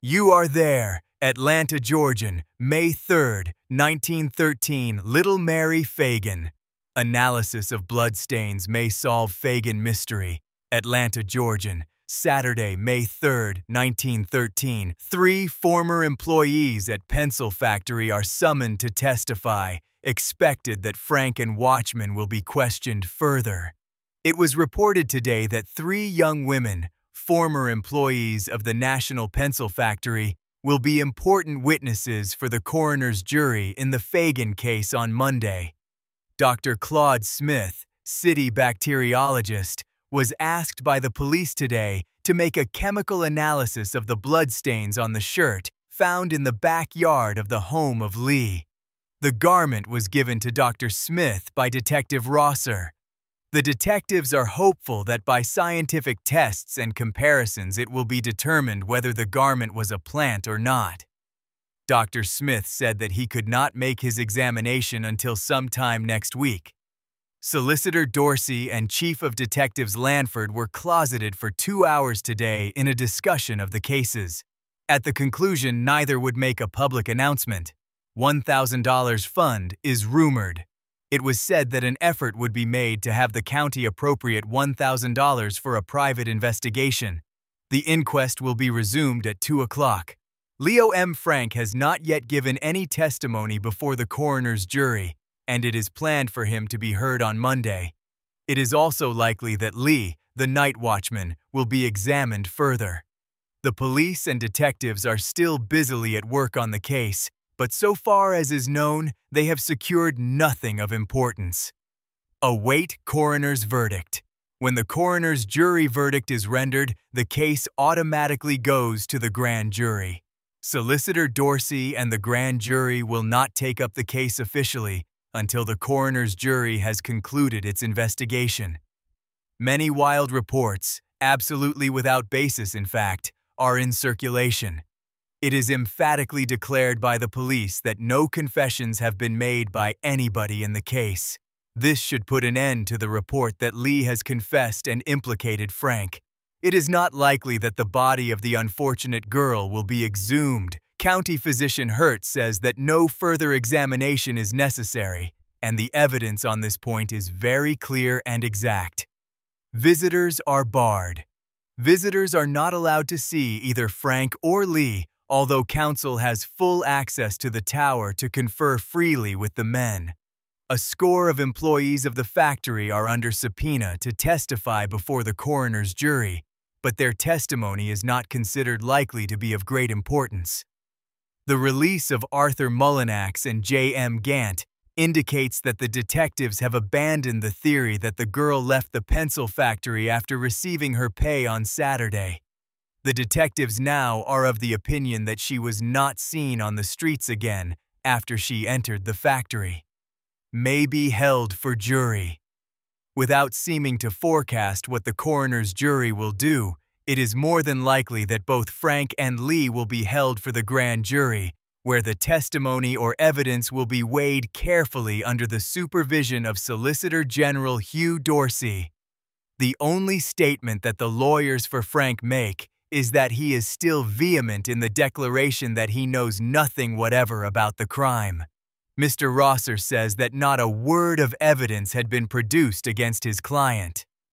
You are there, Atlanta, Georgia, May 3rd, 1913, Little Mary Fagan. Analysis of bloodstains may solve Fagan mystery. Atlanta, Georgia, Saturday, May 3rd, 1913. 3 former employees at pencil factory are summoned to testify. Expected that Frank and Watchman will be questioned further. It was reported today that 3 young women, former employees of the National Pencil Factory, will be important witnesses for the coroner's jury in the Fagan case on Monday. Dr. Claude Smith, city bacteriologist, was asked by the police today to make a chemical analysis of the bloodstains on the shirt found in the backyard of the home of Lee. The garment was given to Dr. Smith by Detective Rosser. The detectives are hopeful that by scientific tests and comparisons it will be determined whether the garment was a plant or not. Dr. Smith said that he could not make his examination until sometime next week. Solicitor Dorsey and Chief of Detectives Lanford were closeted for 2 hours today in a discussion of the cases. At the conclusion, neither would make a public announcement. $1,000 fund is rumored. It was said that an effort would be made to have the county appropriate $1,000 for a private investigation. The inquest will be resumed at 2 o'clock. Leo M. Frank has not yet given any testimony before the coroner's jury, and it is planned for him to be heard on Monday. It is also likely that Lee, the night watchman, will be examined further. The police and detectives are still busily at work on the case, but so far as is known, they have secured nothing of importance. Await coroner's verdict. When the coroner's jury verdict is rendered, the case automatically goes to the grand jury. Solicitor Dorsey and the grand jury will not take up the case officially until the coroner's jury has concluded its investigation. Many wild reports, absolutely without basis in fact, are in circulation. It is emphatically declared by the police that no confessions have been made by anybody in the case. This should put an end to the report that Lee has confessed and implicated Frank. It is not likely that the body of the unfortunate girl will be exhumed. County physician Hurt says that no further examination is necessary, and the evidence on this point is very clear and exact. Visitors are barred. Visitors are not allowed to see either Frank or Lee, although counsel has full access to the tower to confer freely with the men. A score of employees of the factory are under subpoena to testify before the coroner's jury, but their testimony is not considered likely to be of great importance. The release of Arthur Mullinax and J.M. Gant indicates that the detectives have abandoned the theory that the girl left the pencil factory after receiving her pay on Saturday. The detectives now are of the opinion that she was not seen on the streets again after she entered the factory. May be held for jury. Without seeming to forecast what the coroner's jury will do, it is more than likely that both Frank and Lee will be held for the grand jury, where the testimony or evidence will be weighed carefully under the supervision of Solicitor General Hugh Dorsey. The only statement that the lawyers for Frank make is that he is still vehement in the declaration that he knows nothing whatever about the crime. Mr. Rosser says that not a word of evidence had been produced against his client.